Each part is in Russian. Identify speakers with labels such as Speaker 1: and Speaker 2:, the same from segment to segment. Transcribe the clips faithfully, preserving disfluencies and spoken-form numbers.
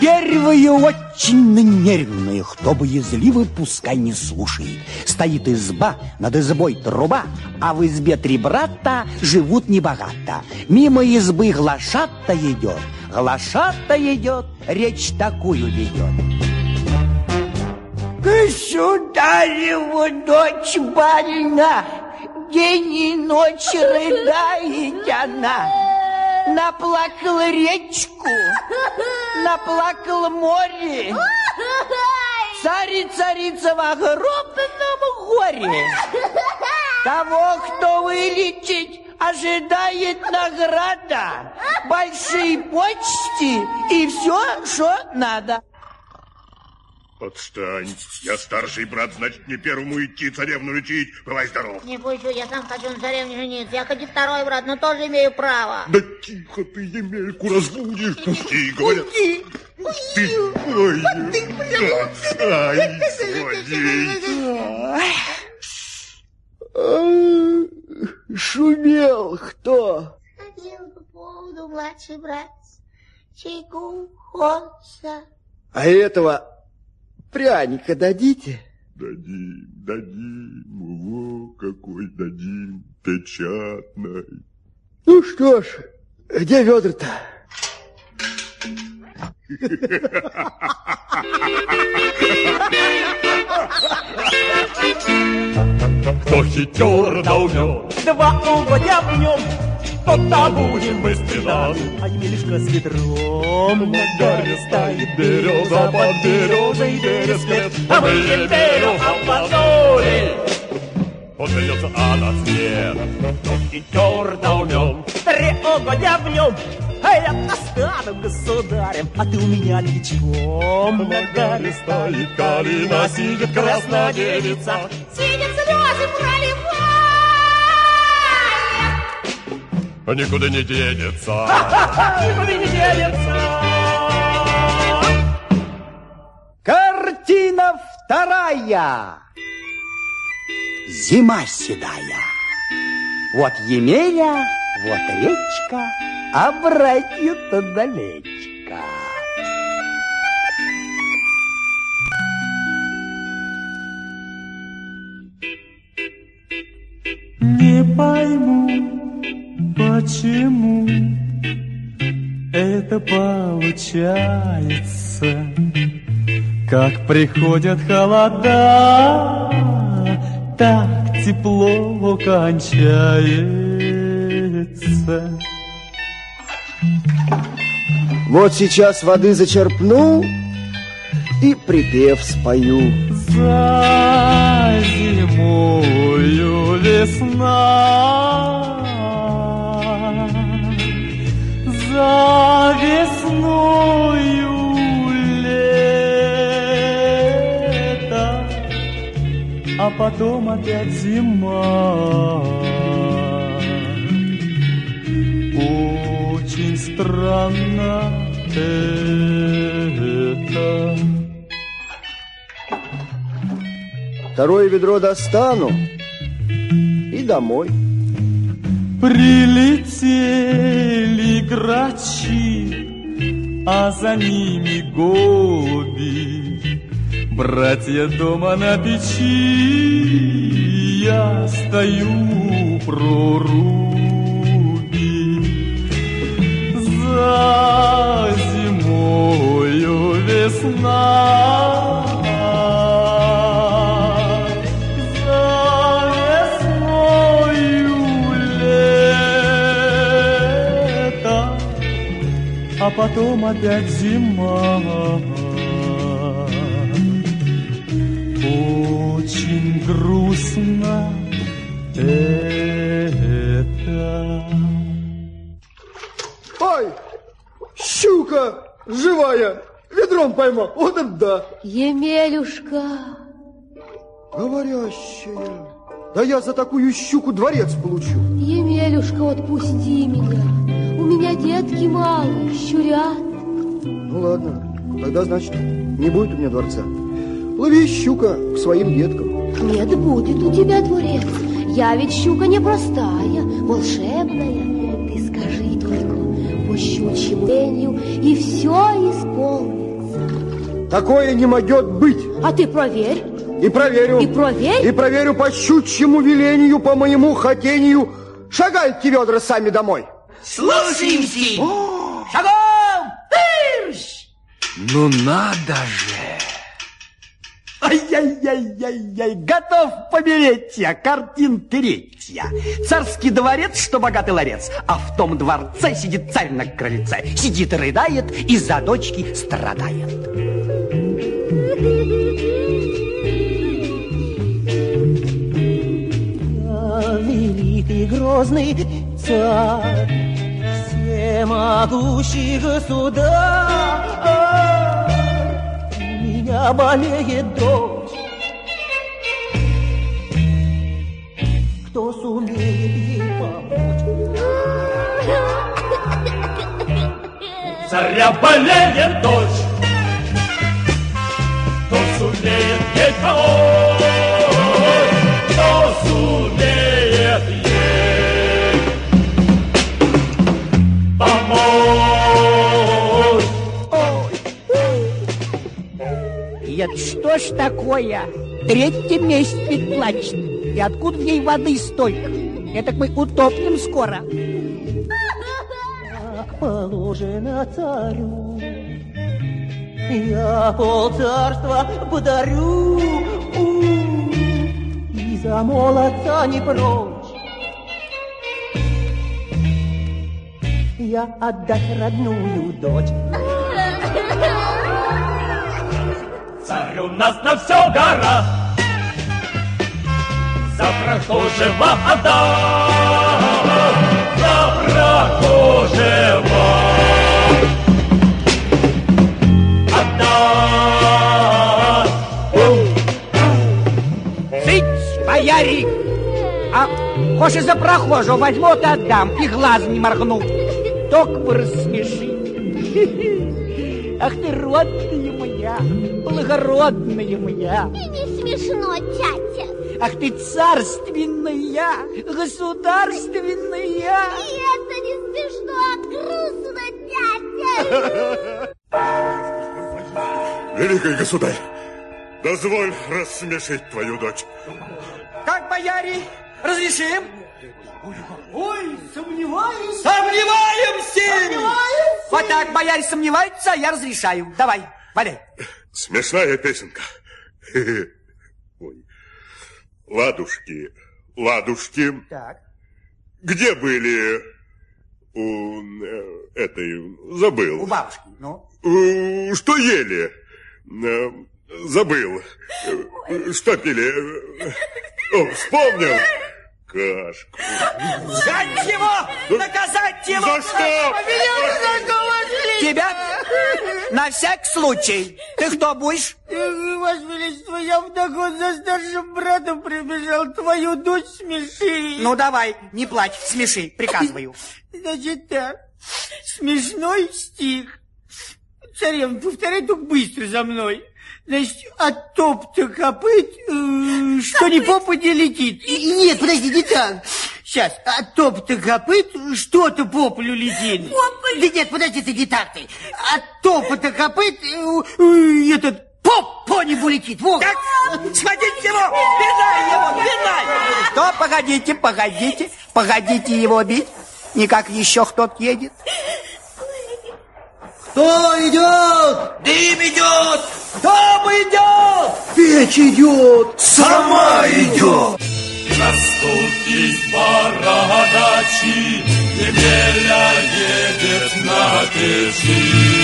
Speaker 1: Первые очень нервные, кто боязливый, пускай не слушает. Стоит изба, над избой труба, а в избе три брата живут небогато. Мимо избы глашата идет, глашата идет, речь такую ведет.
Speaker 2: Государеву дочь больна, день и ночь рыдает она. Наплакала речку, наплакала море. Царь царица в огромном горе. Того, кто вылечить, ожидает награда, большие почести и все, что надо.
Speaker 3: Отстань. Я старший брат, значит, мне первому идти царевну лечить. Бывай здоров.
Speaker 4: Не пущу, я сам хочу на царевне жениться. Я хоть и второй брат, но тоже имею право.
Speaker 3: Да тихо ты, Емельку, разбудишь. Пусти, говорят. Пусти. Ты, ой, ай,
Speaker 2: злодей. Шумел кто?
Speaker 4: Ходил по поводу младший брат. Чайку хочется.
Speaker 2: А этого... пряника дадите?
Speaker 3: Дадим, дадим, во, какой дадим, печатный.
Speaker 2: Ну что ж, где ведра-то?
Speaker 5: Кто хитер да умен, два угодя в нем, тот-то будем быстрее. А Емелюшка с ведром на горе стоит береза, под березой березкет, а мы Емелю обманули. Он смеется, а на цвет, кто хитер да умен, три угодя в нем. А я остану государем, а ты у меня дичком. На горе стоит калина, сидит красная девица,
Speaker 4: Сидят слезы проливая.
Speaker 5: а никуда не денется. Никуда не денется.
Speaker 1: Картина вторая. Зима седая. Вот Емеля, вот речка, а братью-то далечка.
Speaker 5: Не пойму, почему это получается, как приходят холода, так тепло кончается.
Speaker 2: Вот сейчас воды зачерпну и припев спою.
Speaker 5: За зимою весна, за весною лето, а потом опять зима. Очень странно это.
Speaker 2: Второе ведро достану и домой.
Speaker 5: Прилетели грачи, а за ними голуби. Братья дома на печи, я стою у проруби. За зимою весна, а потом опять зима. Очень грустно это.
Speaker 2: Ой, щука живая, ведром поймал. Вот это да.
Speaker 6: Емелюшка.
Speaker 2: Говорящая. Да я за такую щуку дворец получу.
Speaker 6: Емелюшка, отпусти меня. У меня детки малые, щурят.
Speaker 2: Ну ладно, тогда, значит, не будет у меня дворца. Лови, щука, к своим деткам.
Speaker 6: Нет, будет у тебя дворец. Я ведь щука непростая, волшебная. Ты скажи только по щучьему велению, и все исполнится.
Speaker 2: Такое не могет быть.
Speaker 6: А ты проверь.
Speaker 2: И проверю.
Speaker 6: И проверь.
Speaker 2: И проверю по щучьему велению, по моему хотению. Шагайте, ведра, сами домой.
Speaker 1: Слушаемся. Шагом! Тырщ!
Speaker 7: Ну надо же!
Speaker 1: Ай-яй-яй-яй-яй, готов помереть я, картин третья. Царский дворец, что богатый ларец, а в том дворце сидит царь на крыльце. Сидит и рыдает, и за дочки страдает.
Speaker 5: Я великий грозный царь, всемогущий государь. У меня болеет дочь. Кто сумеет ей помочь? Царя болеет дочь. Кто сумеет ей помочь? Кто сумеет ей помочь?
Speaker 1: Это что ж такое? Третий месяц ведь плачет. И откуда в ней воды столько? Это мы утопнем скоро.
Speaker 5: Как положено царю, я полцарства подарю, и за молодца не прочь я отдать родную дочь. Царь у нас на все гора, за прохожего отдам, за прохожего отдам.
Speaker 1: Цыть, бояре! А хочешь за прохожего возьму, вот отдам, и глазом не моргну. Только бы рассмеши. Ах ты, родная моя, благородная моя.
Speaker 6: И не смешно, тятя.
Speaker 1: Ах ты, царственная, государственная.
Speaker 6: И это не смешно, а грустно, тятя.
Speaker 3: Великий государь, дозволь рассмешить твою дочь.
Speaker 1: Как, бояре, разрешим?
Speaker 5: Ой, сомневаюсь.
Speaker 1: Сомневаемся!
Speaker 5: Сомневаемся!
Speaker 1: Вот так, бояре сомневаются, а я разрешаю. Давай, валяй.
Speaker 3: Смешная песенка. Ой. Ладушки, ладушки.
Speaker 1: Так.
Speaker 3: Где были у э, этой, забыл.
Speaker 1: У бабушки, ну?
Speaker 3: Э, Что ели? Э, Забыл. Э, Что пили? Э, О, вспомнил. Кашку.
Speaker 1: Взять его! Наказать его!
Speaker 3: За что?
Speaker 1: Тебя? На всякий случай. Ты кто будешь?
Speaker 5: Ваше Величество, я вдогон за старшим братом прибежал, твою дочь смеши.
Speaker 1: Ну, давай, не плачь, смеши, приказываю.
Speaker 5: Значит так, смешной стих. Царевна, повторяй только быстро за мной. Значит, от топ-то копыт, э, что ни попади летит. И, и нет, подожди, не так. Сейчас, от топ-то копыт, что-то по полю летит. Попа? Да нет, подожди, ты не так ты. От топа-то копыт, э, э, этот поп по небу летит. Вот.
Speaker 1: Так, схватите его, пинай его, пинай. То, погодите, погодите, погодите его бить. Никак еще кто-то едет.
Speaker 5: Кто идет?
Speaker 1: Дым идет! Дом идет!
Speaker 2: Печь идет! Сама идет!
Speaker 5: Наступить пора дачи, Емеля едет на печи.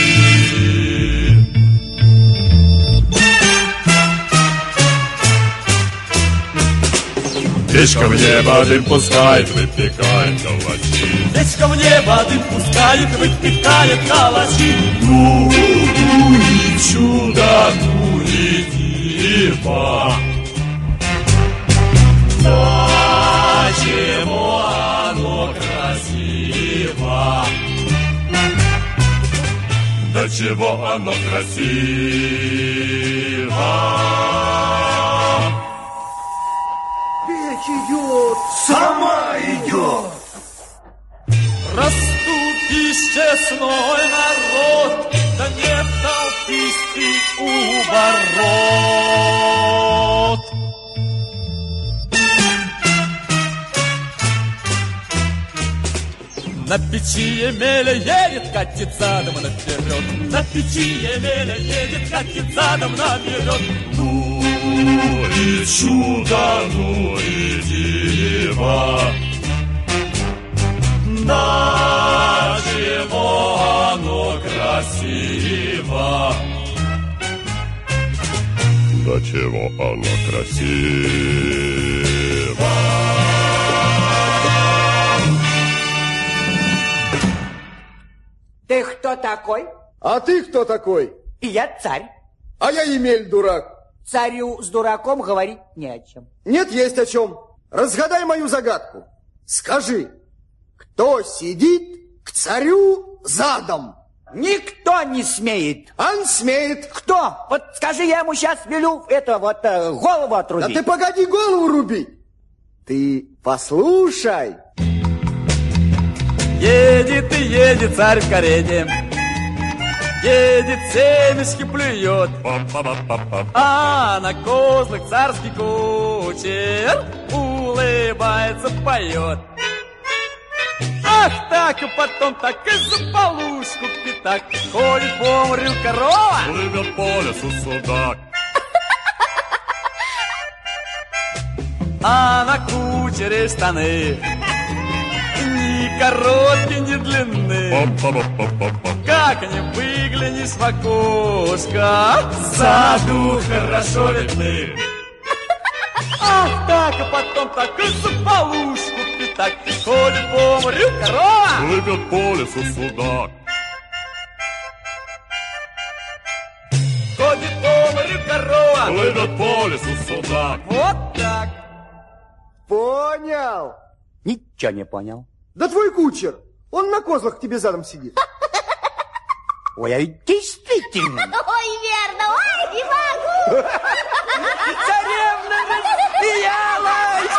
Speaker 5: Печка в небо дым пускает, выпекает калачи. Печка в небо дым пускает, выпекает калачи. Ну и чудо, ну и диво. Да чего оно красиво. Да чего оно красиво.
Speaker 2: Печь идет! Сама идет!
Speaker 5: Расступись, честной народ, да не толпись ты у На печи Емеля едет, катит задом наперед. На печи Емеля едет, катит задом наперед.
Speaker 3: Ну и чудо, ну и диво.
Speaker 5: Да чего оно красиво.
Speaker 3: Да чего оно красиво.
Speaker 1: Ты кто такой?
Speaker 2: А ты кто такой?
Speaker 1: Я царь.
Speaker 2: А я Емель, дурак.
Speaker 1: Царю с дураком говорить не о чем.
Speaker 2: Нет, есть о чем. Разгадай мою загадку. Скажи, кто сидит к царю задом?
Speaker 1: Никто не смеет.
Speaker 2: Он смеет.
Speaker 1: Кто? Вот скажи, я ему сейчас велю это вот э, голову отрубить.
Speaker 2: Да ты погоди голову руби. Ты послушай.
Speaker 5: Едет и едет царь в карете, едет, семечки плюет, а на козлах царский кучер улыбается, поет. Ах так, и потом так, и за полушку пятак, ходит по морю корова,
Speaker 3: Плывет по лесу судак.
Speaker 5: а на кучере штаны ни короткие, ни длинные. Как не выглянешь в окошко, саду хорошо видны. Ах так, а потом так и за полушку пятак, ходит по морю корова,
Speaker 3: Плывет по лесу судак.
Speaker 5: ходит по морю корова.
Speaker 3: Плывет по лесу судак.
Speaker 5: Вот так.
Speaker 2: Понял.
Speaker 1: Ничего не понял.
Speaker 2: Да твой кучер, он на козлах к тебе задом сидит.
Speaker 1: Ой, а ведь действительно.
Speaker 6: Ой, верно, ой, не могу.
Speaker 1: Царевна засмеялась.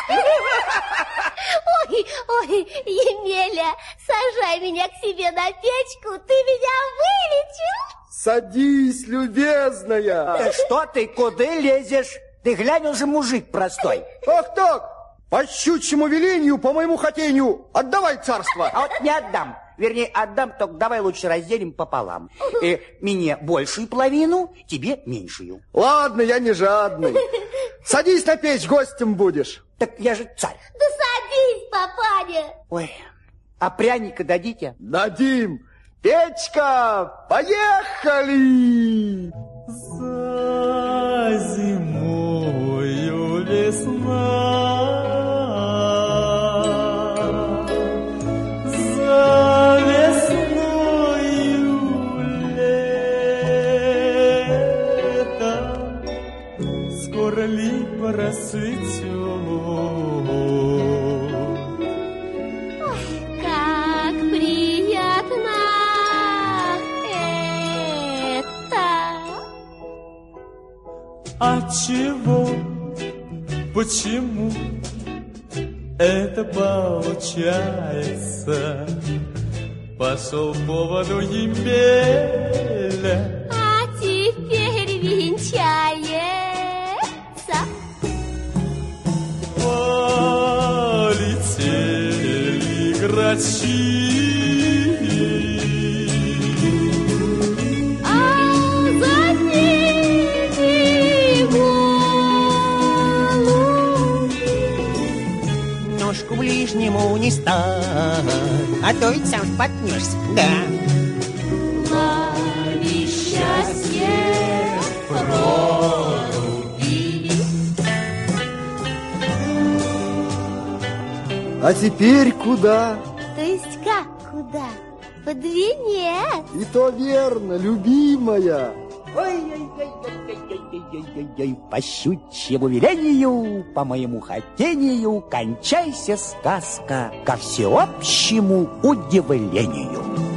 Speaker 6: Ой, ой, Емеля, сажай меня к себе на печку, ты меня вылечил.
Speaker 2: Садись, любезная.
Speaker 1: Да что ты, куда лезешь? Ты глянь, уже мужик простой.
Speaker 2: Ах так, по щучьему велению, по моему хотению, отдавай царство.
Speaker 1: А вот не отдам. Вернее, отдам, только давай лучше разделим пополам. Э, мне большую половину, тебе меньшую.
Speaker 2: Ладно, я не жадный. Садись на печь, гостем будешь.
Speaker 1: Так я же царь.
Speaker 6: Да садись, папаня.
Speaker 1: Ой, а пряника дадите?
Speaker 2: Дадим. Печка, поехали!
Speaker 5: За зимою весна, за весною лето, скоро либо расцветет.
Speaker 6: Как приятно это.
Speaker 5: От чего, почему это получается? Пошел поводу Емеля.
Speaker 6: А теперь венчается.
Speaker 5: Полетели грачи,
Speaker 6: А за ними голуби.
Speaker 8: Ножку ближнему не ставь, а то ведь сам споткнешься, да.
Speaker 6: Лови счастье проруби.
Speaker 2: А теперь куда?
Speaker 6: То есть как куда? Под венец.
Speaker 2: И то верно, любимая.
Speaker 1: Ой-ой-ой-ой-ой-ой-ой-ой, по щучьему велению, по моему хотению, кончайся сказка ко всеобщему удивлению.